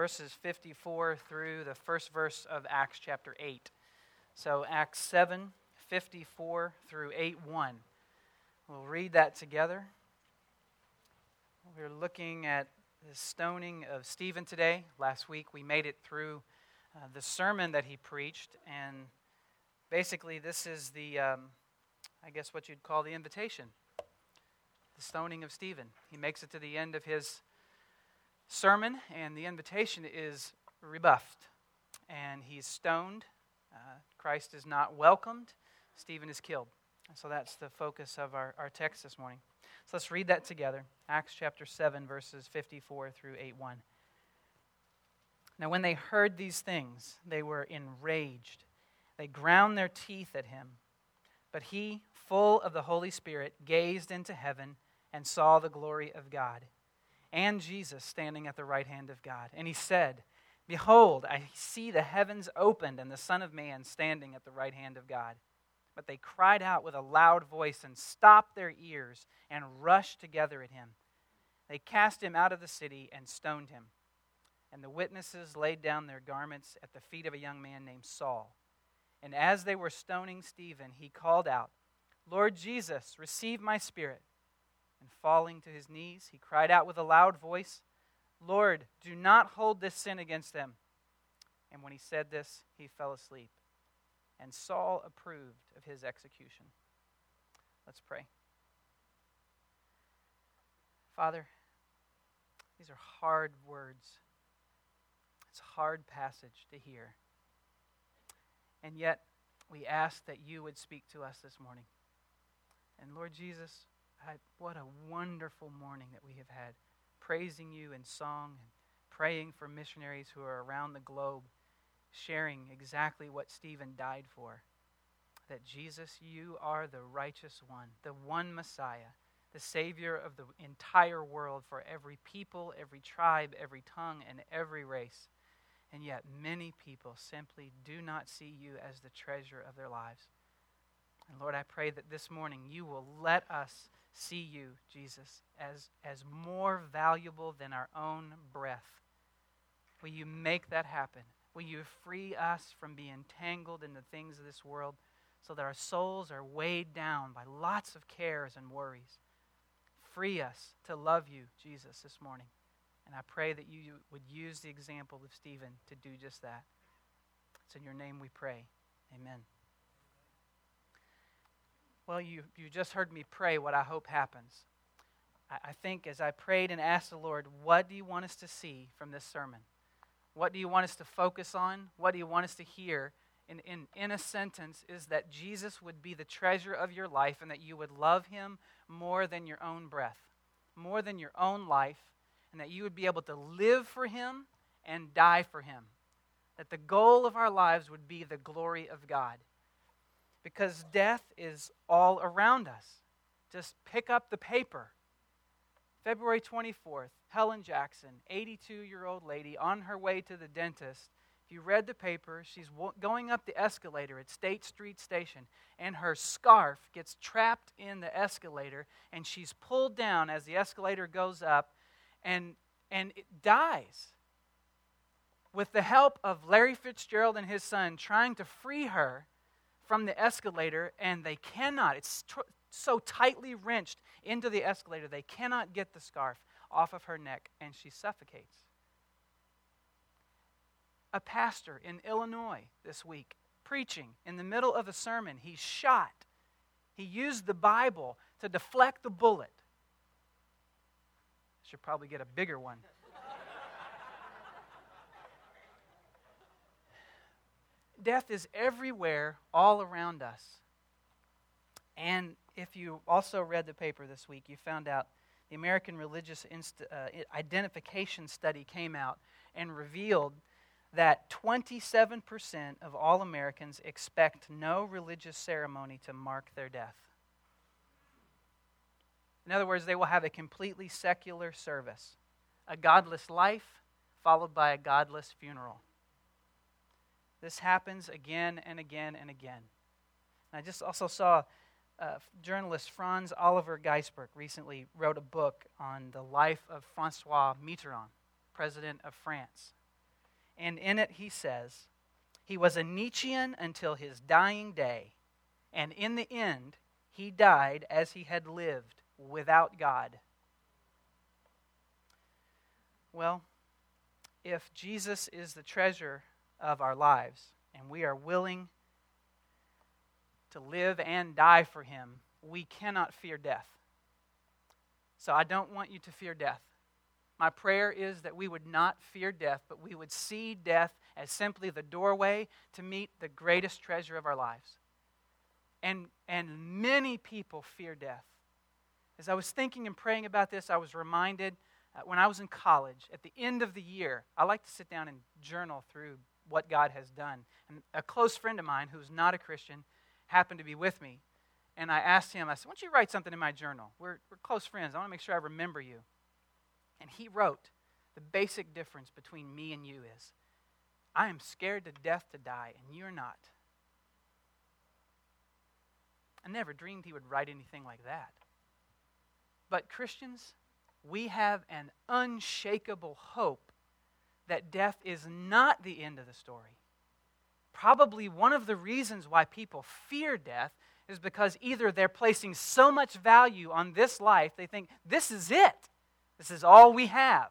verses 54 through the first verse of Acts chapter 8. So Acts 7, 54 through 8:1. We'll read that together. We're looking at the stoning of Stephen today. Last week we made it through the sermon that he preached, and basically this is the, I guess what you'd call the invitation. The stoning of Stephen. He makes it to the end of his sermon, and the invitation is rebuffed. And he's stoned. Christ is not welcomed. Stephen is killed. So that's the focus of our text this morning. So let's read that together. Acts chapter 7, verses 54 through 8:1. Now when they heard these things, they were enraged. They ground their teeth at him. But he, full of the Holy Spirit, gazed into heaven and saw the glory of God, and Jesus standing at the right hand of God. And he said, "Behold, I see the heavens opened and the Son of Man standing at the right hand of God." But they cried out with a loud voice and stopped their ears and rushed together at him. They cast him out of the city and stoned him. And the witnesses laid down their garments at the feet of a young man named Saul. And as they were stoning Stephen, he called out, "Lord Jesus, receive my spirit." And falling to his knees, he cried out with a loud voice, "Lord, do not hold this sin against them." And when he said this, he fell asleep. And Saul approved of his execution. Let's pray. Father, these are hard words. It's a hard passage to hear. And yet, we ask that you would speak to us this morning. And Lord Jesus, what a wonderful morning that we have had, praising you in song and praying for missionaries who are around the globe, sharing exactly what Stephen died for. That Jesus, you are the righteous one, the one Messiah, the Savior of the entire world for every people, every tribe, every tongue, and every race. And yet many people simply do not see you as the treasure of their lives. And Lord, I pray that this morning you will let us see you, Jesus, as more valuable than our own breath. Will you make that happen? Will you free us from being entangled in the things of this world so that our souls are weighed down by lots of cares and worries? Free us to love you, Jesus, this morning. And I pray that you would use the example of Stephen to do just that. It's in your name we pray. Amen. Well, you just heard me pray what I hope happens. I think as I prayed and asked the Lord, what do you want us to see from this sermon? What do you want us to focus on? What do you want us to hear? In a sentence, is that Jesus would be the treasure of your life and that you would love him more than your own breath, more than your own life, and that you would be able to live for him and die for him. That the goal of our lives would be the glory of God. Because death is all around us. Just pick up the paper. February 24th, Helen Jackson, 82-year-old lady on her way to the dentist. If you read the paper, she's going up the escalator at State Street Station, and her scarf gets trapped in the escalator, and she's pulled down as the escalator goes up, and it dies. With the help of Larry Fitzgerald and his son trying to free her from the escalator, and they cannot. It's so tightly wrenched into the escalator, they cannot get the scarf off of her neck, and she suffocates. A pastor in Illinois this week, preaching in the middle of a sermon, he's shot. He used the Bible to deflect the bullet. Should probably get a bigger one. Death is everywhere, all around us. And if you also read the paper this week, you found out the American Religious Identification Study came out and revealed that 27% of all Americans expect no religious ceremony to mark their death. In other words, they will have a completely secular service, a godless life followed by a godless funeral. This happens again and again and again. And I just also saw journalist Franz Oliver Geisberg recently wrote a book on the life of François Mitterrand, president of France. And in it he says, he was a Nietzschean until his dying day, and in the end he died as he had lived, without God. Well, if Jesus is the treasure of our lives, and we are willing to live and die for him, we cannot fear death. So I don't want you to fear death. My prayer is that we would not fear death, but we would see death as simply the doorway to meet the greatest treasure of our lives. And many people fear death. As I was thinking and praying about this, I was reminded when I was in college, at the end of the year, I like to sit down and journal through what God has done. And a close friend of mine who's not a Christian happened to be with me. And I asked him, I said, why don't you write something in my journal? We're close friends. I want to make sure I remember you. And he wrote, the basic difference between me and you is, I am scared to death to die, and you're not. I never dreamed he would write anything like that. But Christians, we have an unshakable hope that death is not the end of the story. Probably one of the reasons why people fear death is because either they're placing so much value on this life, they think, this is it. This is all we have.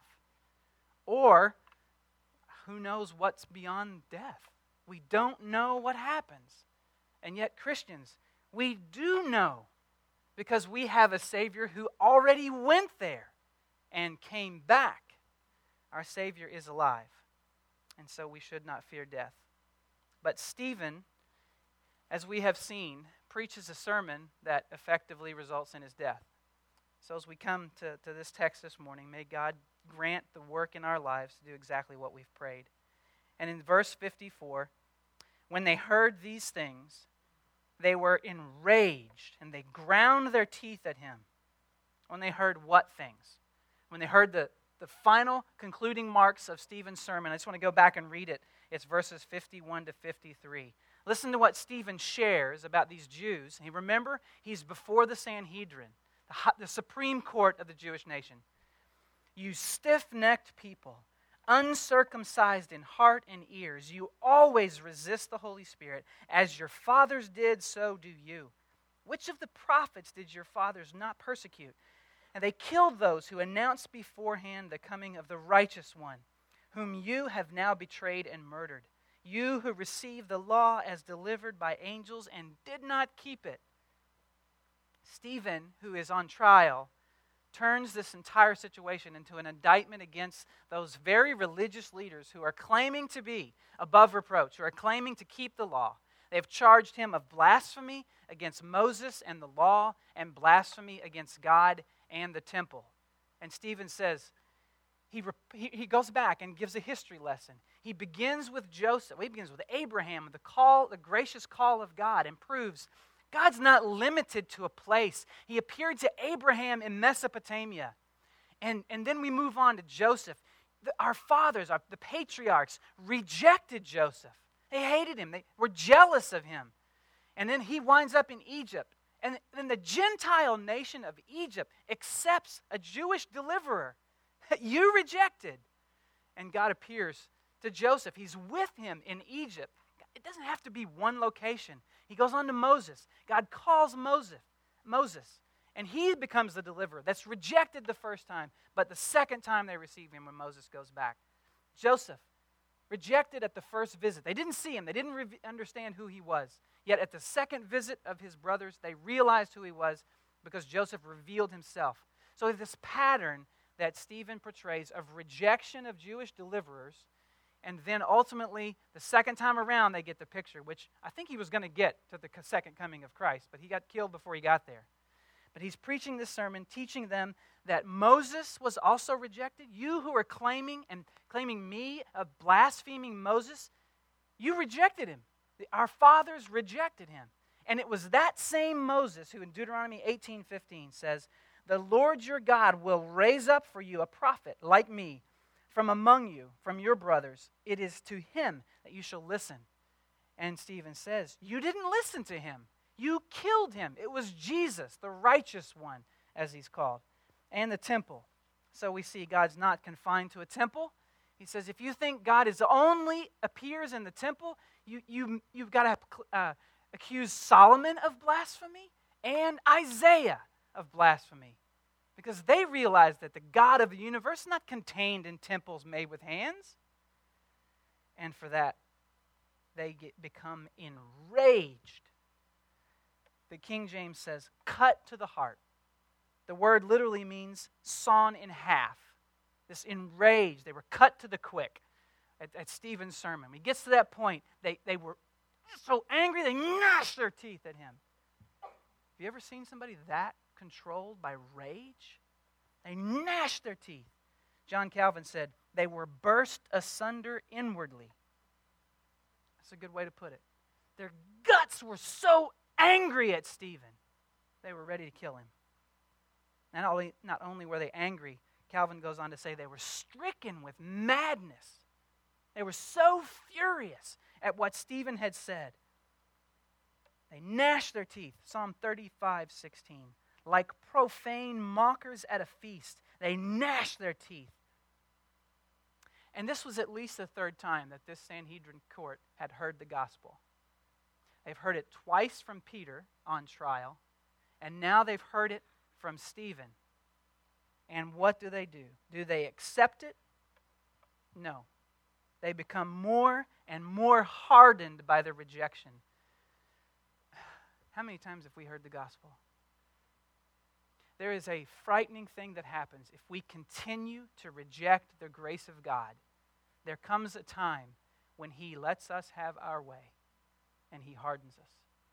Or, who knows what's beyond death? We don't know what happens. And yet, Christians, we do know, because we have a Savior who already went there and came back. Our Savior is alive, and so we should not fear death. But Stephen, as we have seen, preaches a sermon that effectively results in his death. So as we come to this text this morning, may God grant the work in our lives to do exactly what we've prayed. And in verse 54, when they heard these things, they were enraged, and they ground their teeth at him. When they heard what things? When they heard the final concluding marks of Stephen's sermon. I just want to go back and read it. It's verses 51 to 53. Listen to what Stephen shares about these Jews. And remember, he's before the Sanhedrin, the supreme court of the Jewish nation. You stiff-necked people, uncircumcised in heart and ears, you always resist the Holy Spirit. As your fathers did, so do you. Which of the prophets did your fathers not persecute? And they killed those who announced beforehand the coming of the righteous one, whom you have now betrayed and murdered. You who received the law as delivered by angels and did not keep it. Stephen, who is on trial, turns this entire situation into an indictment against those very religious leaders who are claiming to be above reproach, who are claiming to keep the law. They've charged him of blasphemy against Moses and the law, and blasphemy against God and the temple. And Stephen says, he goes back and gives a history lesson. He begins with Joseph. He begins with Abraham, the gracious call of God, and proves God's not limited to a place. He appeared to Abraham in Mesopotamia. And then we move on to Joseph. Our fathers, the patriarchs, rejected Joseph. They hated him. They were jealous of him. And then he winds up in Egypt. And then the Gentile nation of Egypt accepts a Jewish deliverer that you rejected. And God appears to Joseph. He's with him in Egypt. It doesn't have to be one location. He goes on to Moses. God calls Moses, and he becomes the deliverer that's rejected the first time, but the second time they receive him when Moses goes back. Joseph, rejected at the first visit. They didn't see him. They didn't understand who he was. Yet at the second visit of his brothers, they realized who he was because Joseph revealed himself. So this pattern that Stephen portrays of rejection of Jewish deliverers, and then ultimately, the second time around, they get the picture, which I think he was going to get to the second coming of Christ, but he got killed before he got there. But he's preaching this sermon, teaching them that Moses was also rejected. You who are claiming me of blaspheming Moses, you rejected him. Our fathers rejected him. And it was that same Moses who in Deuteronomy 18:15 says, the Lord your God will raise up for you a prophet like me, from among you, from your brothers. It is to him that you shall listen. And Stephen says, you didn't listen to him. You killed him. It was Jesus, the righteous one, as he's called, and the temple. So we see God's not confined to a temple. He says, if you think God only appears in the temple, you've got to accuse Solomon of blasphemy and Isaiah of blasphemy. Because they realize that the God of the universe is not contained in temples made with hands. And for that, they become enraged. The King James says, cut to the heart. The word literally means sawn in half. This enraged, they were cut to the quick at Stephen's sermon. When he gets to that point, they were so angry they gnashed their teeth at him. Have you ever seen somebody that controlled by rage? They gnashed their teeth. John Calvin said, they were burst asunder inwardly. That's a good way to put it. Their guts were so angry at Stephen, they were ready to kill him. Not only were they angry, Calvin goes on to say they were stricken with madness. They were so furious at what Stephen had said. They gnashed their teeth. Psalm 35:16. Like profane mockers at a feast, they gnashed their teeth. And this was at least the third time that this Sanhedrin court had heard the gospel. They've heard it twice from Peter on trial, and now they've heard it from Stephen. And what do? Do they accept it? No. They become more and more hardened by the rejection. How many times have we heard the gospel? There is a frightening thing that happens if we continue to reject the grace of God. There comes a time when He lets us have our way and He hardens us.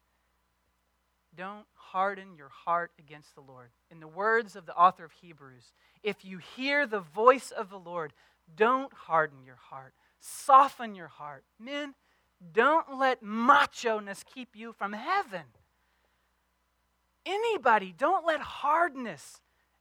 Don't harden your heart against the Lord. In the words of the author of Hebrews, if you hear the voice of the Lord, don't harden your heart. Soften your heart. Men, don't let macho-ness keep you from heaven. Anybody, don't let hardness,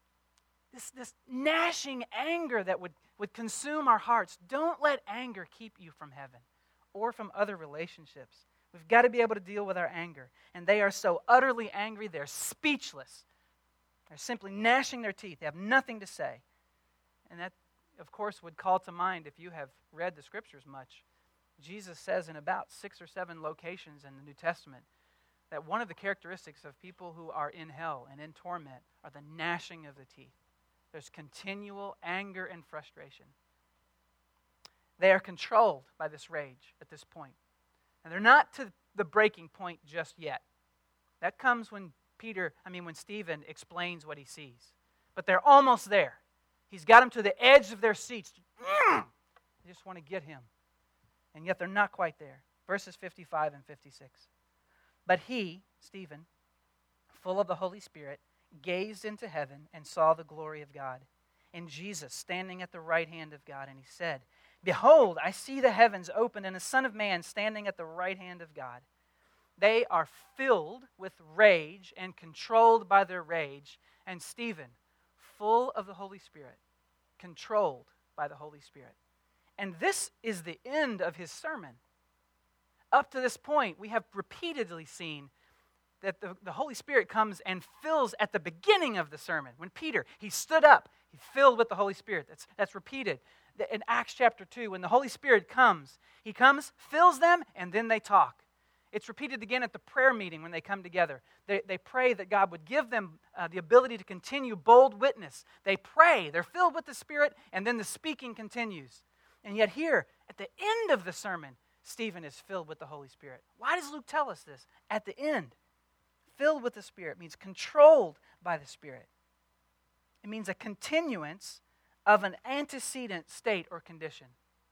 this gnashing anger that would consume our hearts, don't let anger keep you from heaven or from other relationships. We've got to be able to deal with our anger. And they are so utterly angry, they're speechless. They're simply gnashing their teeth. They have nothing to say. And that, of course, would call to mind, if you have read the Scriptures much, Jesus says in about 6 or 7 locations in the New Testament that one of the characteristics of people who are in hell and in torment are the gnashing of the teeth. There's continual anger and frustration. They are controlled by this rage at this point. And they're not to the breaking point just yet. That comes when Stephen explains what he sees. But they're almost there. He's got them to the edge of their seats. They just want to get him. And yet they're not quite there. Verses 55 and 56. But he, Stephen, full of the Holy Spirit, gazed into heaven and saw the glory of God, and Jesus standing at the right hand of God. And he said, Behold, I see the heavens opened and the Son of Man standing at the right hand of God. They are filled with rage and controlled by their rage. And Stephen, full of the Holy Spirit, controlled by the Holy Spirit. And this is the end of his sermon. Up to this point, we have repeatedly seen that the Holy Spirit comes and fills at the beginning of the sermon. When Peter, he stood up, he filled with the Holy Spirit. That's repeated. In Acts chapter 2, when the Holy Spirit comes, he comes, fills them, and then they talk. It's repeated again at the prayer meeting when they come together. They pray that God would give them the ability to continue bold witness. They pray, they're filled with the Spirit, and then the speaking continues. And yet here, at the end of the sermon, Stephen is filled with the Holy Spirit. Why does Luke tell us this? At the end, filled with the Spirit means controlled by the Spirit. It means a continuance of an antecedent state or condition.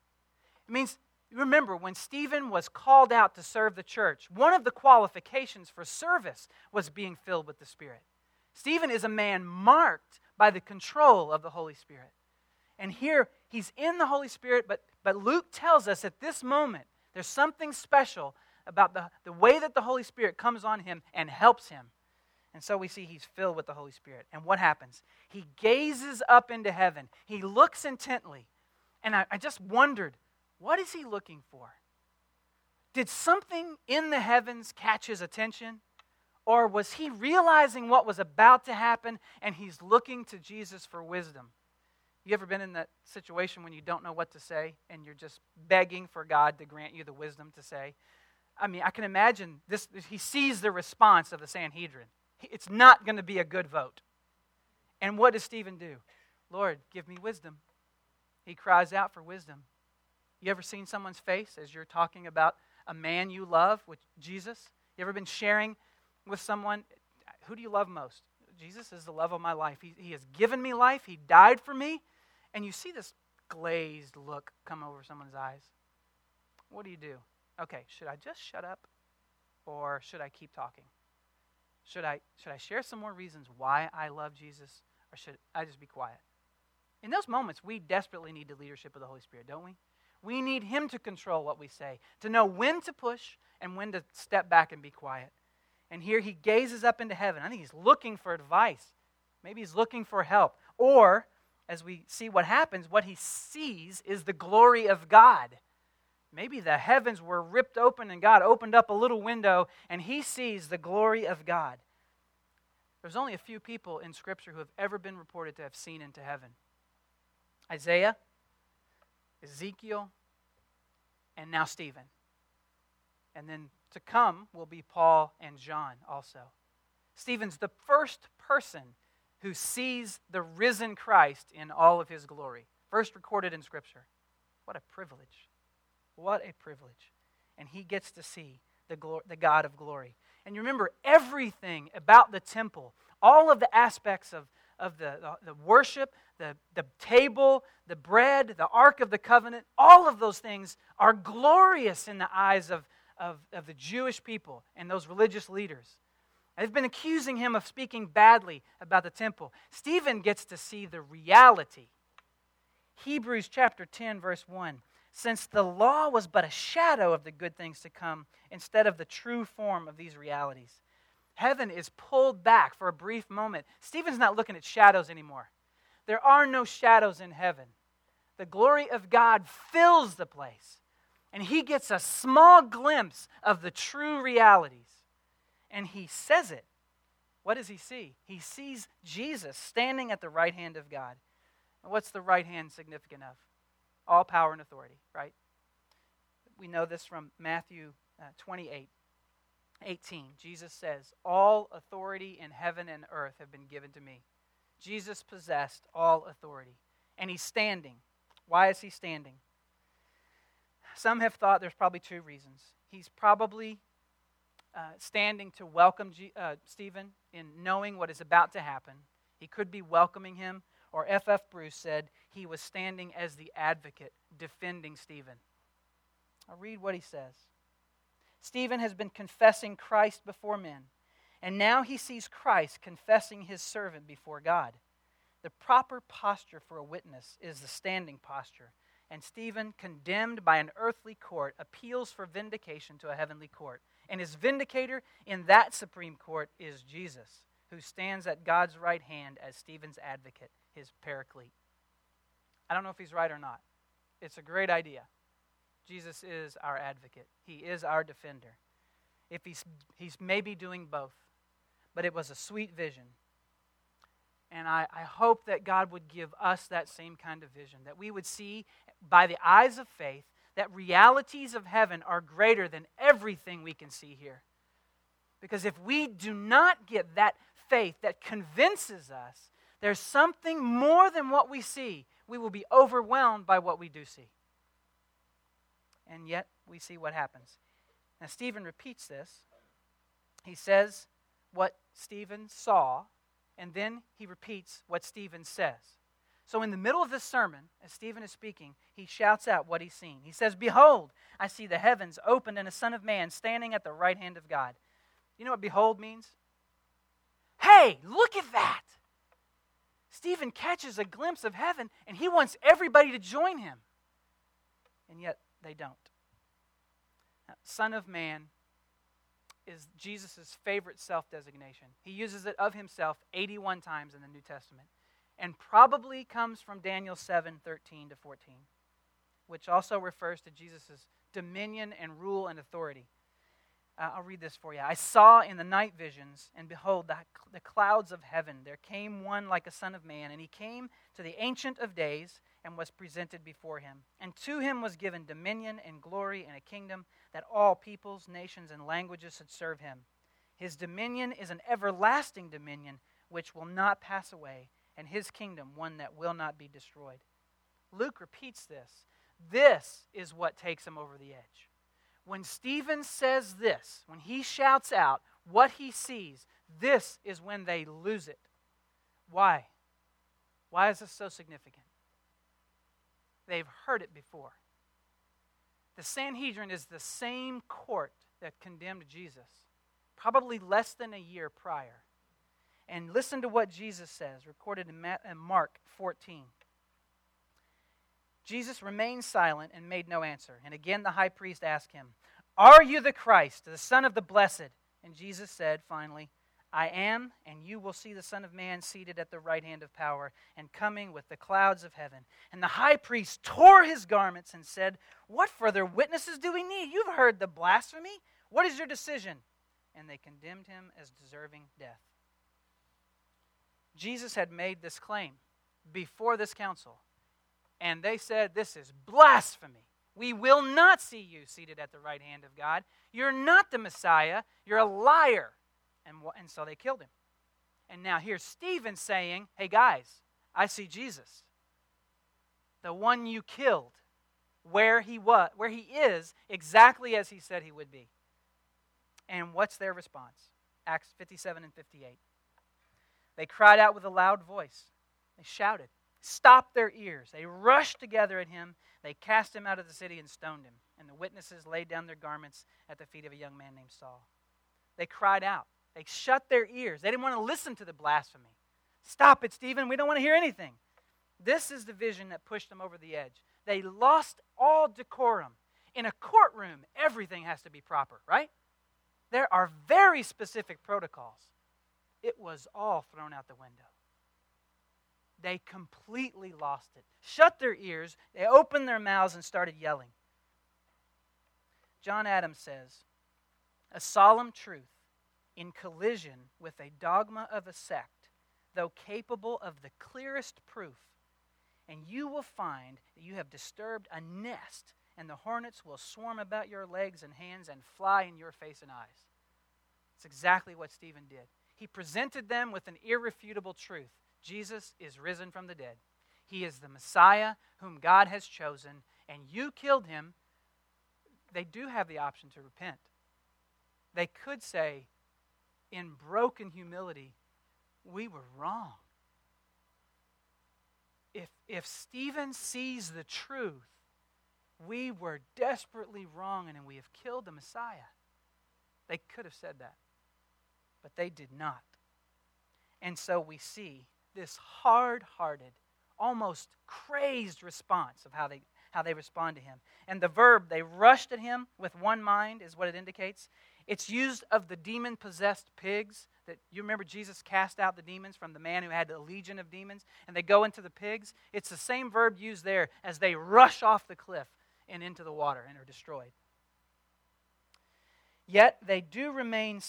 It means, remember, when Stephen was called out to serve the church, one of the qualifications for service was being filled with the Spirit. Stephen is a man marked by the control of the Holy Spirit. And here, he's in the Holy Spirit, but Luke tells us at this moment, there's something special about the way that the Holy Spirit comes on him and helps him. And so we see he's filled with the Holy Spirit. And what happens? He gazes up into heaven. He looks intently. And I just wondered, what is he looking for? Did something in the heavens catch his attention? Or was he realizing what was about to happen and he's looking to Jesus for wisdom? You ever been in that situation when you don't know what to say and you're just begging for God to grant you the wisdom to say? I mean, I can imagine this. He sees the response of the Sanhedrin. It's not going to be a good vote. And what does Stephen do? Lord, give me wisdom. He cries out for wisdom. You ever seen someone's face as you're talking about a man you love with Jesus? You ever been sharing with someone, who do you love most? Jesus is the love of my life. He has given me life. He died for me. And you see this glazed look come over someone's eyes. What do? Okay, should I just shut up? Or should I keep talking? Should I share some more reasons why I love Jesus? Or should I just be quiet? In those moments, we desperately need the leadership of the Holy Spirit, don't we? We need Him to control what we say, to know when to push and when to step back and be quiet. And here he gazes up into heaven. I think he's looking for advice. Maybe he's looking for help. Or, as we see what happens, what he sees is the glory of God. Maybe the heavens were ripped open and God opened up a little window and he sees the glory of God. There's only a few people in Scripture who have ever been reported to have seen into heaven. Isaiah, Ezekiel, and now Stephen. And then to come will be Paul and John also. Stephen's the first person who sees the risen Christ in all of his glory. First recorded in Scripture. What a privilege. What a privilege. And he gets to see the God of glory. And you remember everything about the temple, all of the aspects of the worship, the table, the bread, the Ark of the Covenant, all of those things are glorious in the eyes of the Jewish people and those religious leaders. They've been accusing him of speaking badly about the temple. Stephen gets to see the reality. Hebrews chapter 10, verse 1. Since the law was but a shadow of the good things to come instead of the true form of these realities. Heaven is pulled back for a brief moment. Stephen's not looking at shadows anymore. There are no shadows in heaven. The glory of God fills the place. And he gets a small glimpse of the true realities. And he says it. What does he see? He sees Jesus standing at the right hand of God. And what's the right hand significant of? All power and authority, right? We know this from Matthew 28:18. Jesus says, all authority in heaven and earth have been given to me. Jesus possessed all authority. And he's standing. Why is he standing? Some have thought there's probably two reasons. He's probably standing to welcome Stephen in knowing what is about to happen. He could be welcoming him. Or F.F. Bruce said he was standing as the advocate defending Stephen. I'll read what he says. Stephen has been confessing Christ before men, and now he sees Christ confessing his servant before God. The proper posture for a witness is the standing posture, and Stephen, condemned by an earthly court, appeals for vindication to a heavenly court. And his vindicator in that supreme court is Jesus, who stands at God's right hand as Stephen's advocate, his paraclete. I don't know if he's right or not. It's a great idea. Jesus is our advocate. He is our defender. If he's maybe doing both, but it was a sweet vision. And I hope that God would give us that same kind of vision, that we would see by the eyes of faith that realities of heaven are greater than everything we can see here. Because if we do not get that faith that convinces us there's something more than what we see, we will be overwhelmed by what we do see. And yet, we see what happens. Now, Stephen repeats this. He says what Stephen saw, and then he repeats what Stephen says. So in the middle of this sermon, as Stephen is speaking, he shouts out what he's seen. He says, behold, I see the heavens opened and a Son of Man standing at the right hand of God. You know what behold means? Hey, look at that! Stephen catches a glimpse of heaven, and he wants everybody to join him. And yet, they don't. Now, Son of Man is Jesus' favorite self-designation. He uses it of himself 81 times in the New Testament, and probably comes from Daniel 7:13 to 14, which also refers to Jesus' dominion and rule and authority. I'll read this for you. I saw in the night visions, and behold, the clouds of heaven. There came one like a son of man, and he came to the Ancient of Days and was presented before him. And to him was given dominion and glory and a kingdom, that all peoples, nations, and languages should serve him. His dominion is an everlasting dominion which will not pass away, and his kingdom one that will not be destroyed. Luke repeats this. This is what takes him over the edge. When Stephen says this, when he shouts out what he sees, this is when they lose it. Why? Why is this so significant? They've heard it before. The Sanhedrin is the same court that condemned Jesus, probably less than a year prior. And listen to what Jesus says, recorded in Mark 14. Jesus remained silent and made no answer. And again the high priest asked him, "Are you the Christ, the Son of the Blessed?" And Jesus said finally, "I am, and you will see the Son of Man seated at the right hand of power and coming with the clouds of heaven." And the high priest tore his garments and said, "What further witnesses do we need? You've heard the blasphemy. What is your decision?" And they condemned him as deserving death. Jesus had made this claim before this council. And they said, "This is blasphemy. We will not see you seated at the right hand of God. You're not the Messiah. You're a liar." And so they killed him. And now here's Stephen saying, "Hey guys, I see Jesus. The one you killed, where he is, exactly as he said he would be." And what's their response? Acts 57 and 58. They cried out with a loud voice. They shouted, stopped their ears. They rushed together at him. They cast him out of the city and stoned him. And the witnesses laid down their garments at the feet of a young man named Saul. They cried out. They shut their ears. They didn't want to listen to the blasphemy. "Stop it, Stephen. We don't want to hear anything." This is the vision that pushed them over the edge. They lost all decorum. In a courtroom, everything has to be proper, right? There are very specific protocols. It was all thrown out the window. They completely lost it. Shut their ears. They opened their mouths and started yelling. John Adams says, "A solemn truth in collision with a dogma of a sect, though capable of the clearest proof, and you will find that you have disturbed a nest, and the hornets will swarm about your legs and hands and fly in your face and eyes." It's exactly what Stephen did. He presented them with an irrefutable truth. Jesus is risen from the dead. He is the Messiah whom God has chosen, and you killed him. They do have the option to repent. They could say, in broken humility, "We were wrong." If Stephen sees the truth, we were desperately wrong and we have killed the Messiah. They could have said that, but they did not. And so we see this hard-hearted, almost crazed response of how they respond to him. And the verb, "they rushed at him with one mind," is what it indicates. It's used of the demon-possessed pigs. That you remember Jesus cast out the demons from the man who had a legion of demons, and they go into the pigs. It's the same verb used there as they rush off the cliff and into the water and are destroyed. Yet they do remain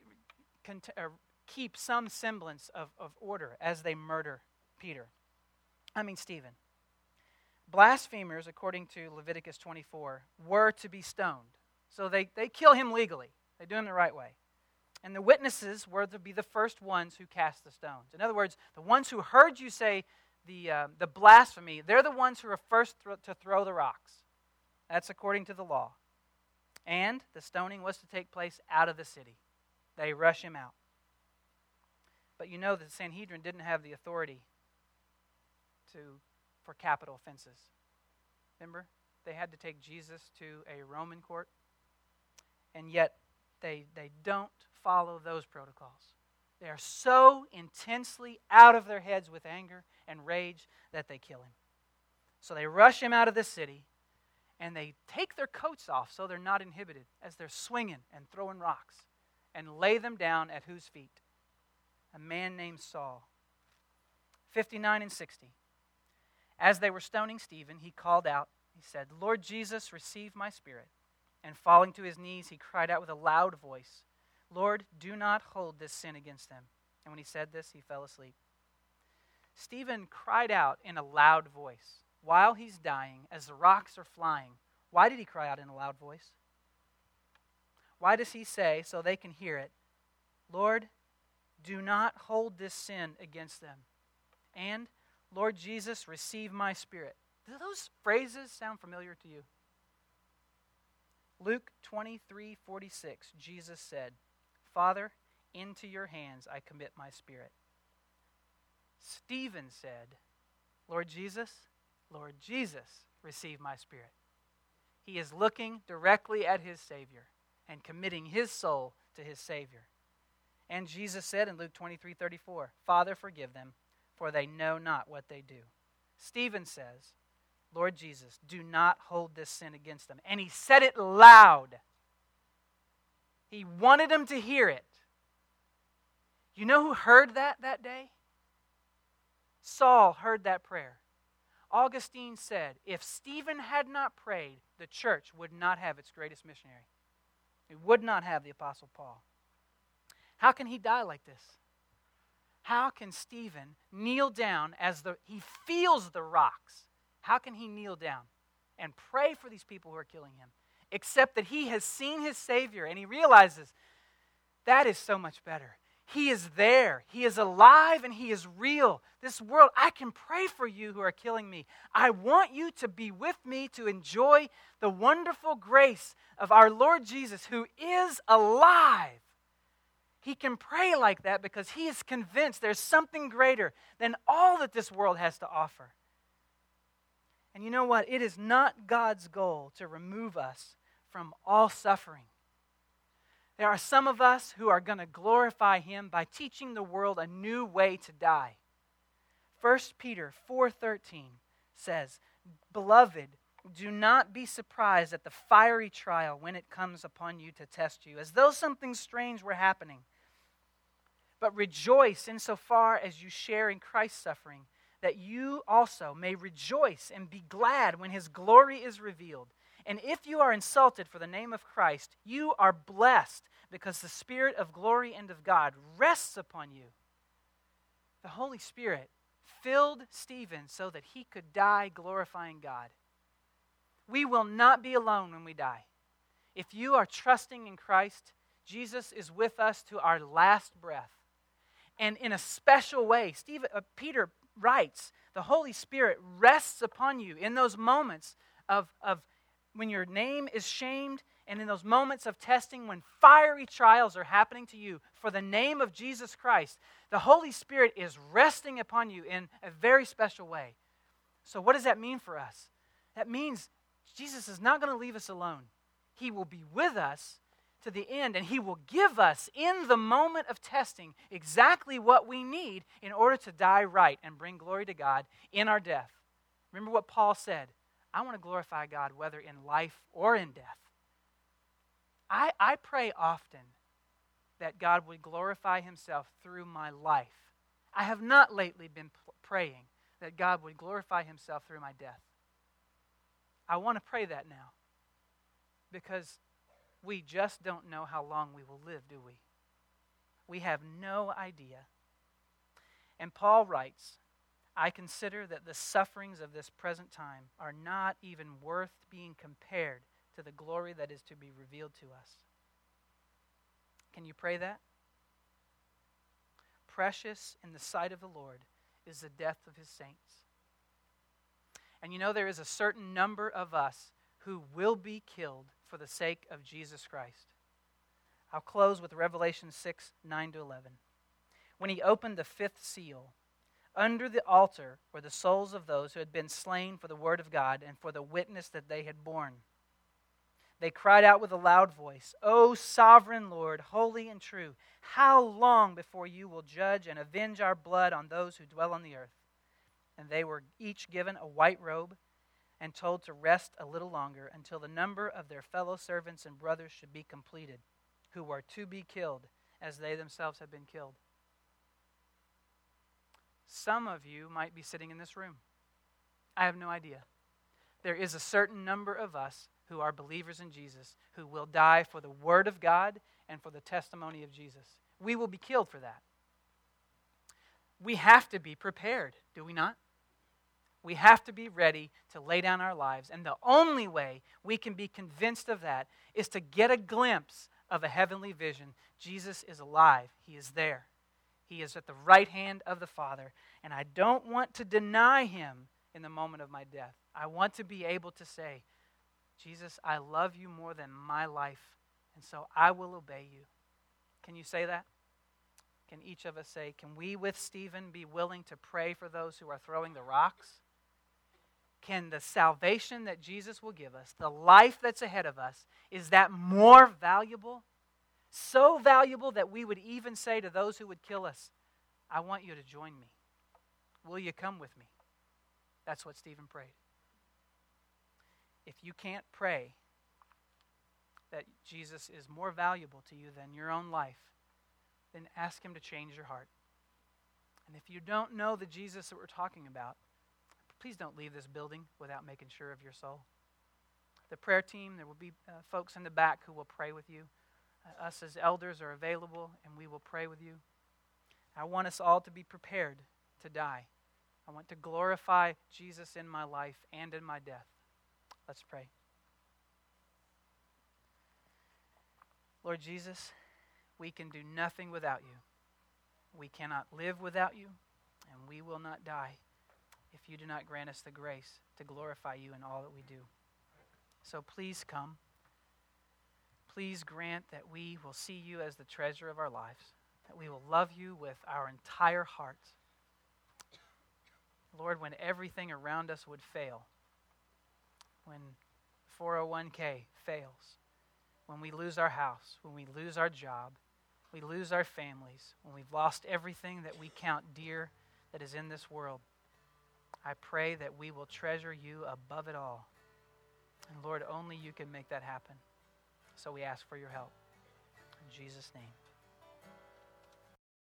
keep some semblance of order as they murder Stephen. Blasphemers, according to Leviticus 24, were to be stoned. So they kill him legally. They do him the right way. And the witnesses were to be the first ones who cast the stones. In other words, the ones who heard you say the blasphemy, they're the ones who are first to throw the rocks. That's according to the law. And the stoning was to take place out of the city. They rush him out. But you know that the Sanhedrin didn't have the authority for capital offenses. Remember? They had to take Jesus to a Roman court. And yet they don't follow those protocols. They are so intensely out of their heads with anger and rage that they kill him. So they rush him out of the city, and they take their coats off so they're not inhibited as they're swinging and throwing rocks, and lay them down at whose feet? A man named Saul. 59 and 60. As they were stoning Stephen, he called out, he said, "Lord Jesus, receive my spirit." And falling to his knees, he cried out with a loud voice, "Lord, do not hold this sin against them." And when he said this, he fell asleep. Stephen cried out in a loud voice while he's dying as the rocks are flying. Why did he cry out in a loud voice? Why does he say, so they can hear it, "Lord, do not hold this sin against them"? And, "Lord Jesus, receive my spirit"? Do those phrases sound familiar to you? Luke 23:46, Jesus said, "Father, into your hands I commit my spirit." Stephen said, Lord Jesus, receive my spirit." He is looking directly at his Savior and committing his soul to his Savior. And Jesus said in Luke 23:34, "Father, forgive them, for they know not what they do." Stephen says, "Lord Jesus, do not hold this sin against them." And he said it loud. He wanted them to hear it. You know who heard that day? Saul heard that prayer. Augustine said, if Stephen had not prayed, the church would not have its greatest missionary. It would not have the Apostle Paul. How can he die like this? How can Stephen kneel down as he feels the rocks? How can he kneel down and pray for these people who are killing him? Except that he has seen his Savior and he realizes that is so much better. He is there. He is alive and he is real. This world, I can pray for you who are killing me. I want you to be with me to enjoy the wonderful grace of our Lord Jesus, who is alive. He can pray like that because he is convinced there's something greater than all that this world has to offer. And you know what? It is not God's goal to remove us from all suffering. There are some of us who are going to glorify him by teaching the world a new way to die. 1 Peter 4:13 says, "Beloved, do not be surprised at the fiery trial when it comes upon you to test you, as though something strange were happening. But rejoice insofar as you share in Christ's suffering, that you also may rejoice and be glad when his glory is revealed. And if you are insulted for the name of Christ, you are blessed, because the Spirit of glory and of God rests upon you." The Holy Spirit filled Stephen so that he could die glorifying God. We will not be alone when we die. If you are trusting in Christ, Jesus is with us to our last breath. And in a special way, Peter writes, the Holy Spirit rests upon you in those moments of when your name is shamed, and in those moments of testing when fiery trials are happening to you for the name of Jesus Christ. The Holy Spirit is resting upon you in a very special way. So what does that mean for us? That means Jesus is not going to leave us alone. He will be with us to the end, and he will give us in the moment of testing exactly what we need in order to die right and bring glory to God in our death. Remember what Paul said, I want to glorify God whether in life or in death. I pray often that God would glorify himself through my life. I have not lately been praying that God would glorify himself through my death. I want to pray that now, because we just don't know how long we will live, do we? We have no idea. And Paul writes, "I consider that the sufferings of this present time are not even worth being compared to the glory that is to be revealed to us." Can you pray that? Precious in the sight of the Lord is the death of his saints. And you know, there is a certain number of us who will be killed for the sake of Jesus Christ. I'll close with Revelation 6:9-11. When he opened the fifth seal, under the altar were the souls of those who had been slain for the word of God and for the witness that they had borne. They cried out with a loud voice, "O sovereign Lord, holy and true, how long before you will judge and avenge our blood on those who dwell on the earth?" And they were each given a white robe and told to rest a little longer until the number of their fellow servants and brothers should be completed, who were to be killed as they themselves had been killed. Some of you might be sitting in this room. I have no idea. There is a certain number of us who are believers in Jesus, who will die for the word of God and for the testimony of Jesus. We will be killed for that. We have to be prepared, do we not? We have to be ready to lay down our lives. And the only way we can be convinced of that is to get a glimpse of a heavenly vision. Jesus is alive. He is there. He is at the right hand of the Father. And I don't want to deny him in the moment of my death. I want to be able to say, Jesus, I love you more than my life, and so I will obey you. Can you say that? Can each of us say, can we with Stephen be willing to pray for those who are throwing the rocks? Can the salvation that Jesus will give us, the life that's ahead of us, is that more valuable? So valuable that we would even say to those who would kill us, I want you to join me. Will you come with me? That's what Stephen prayed. If you can't pray that Jesus is more valuable to you than your own life, then ask him to change your heart. And if you don't know the Jesus that we're talking about, please don't leave this building without making sure of your soul. The prayer team, there will be folks in the back who will pray with you. Us as elders are available, and we will pray with you. I want us all to be prepared to die. I want to glorify Jesus in my life and in my death. Let's pray. Lord Jesus, we can do nothing without you. We cannot live without you, and we will not die if you do not grant us the grace to glorify you in all that we do. So please come. Please grant that we will see you as the treasure of our lives, that we will love you with our entire hearts. Lord, when everything around us would fail, when 401k fails, when we lose our house, when we lose our job, we lose our families, when we've lost everything that we count dear that is in this world, I pray that we will treasure you above it all. And Lord, only you can make that happen. So we ask for your help. In Jesus' name.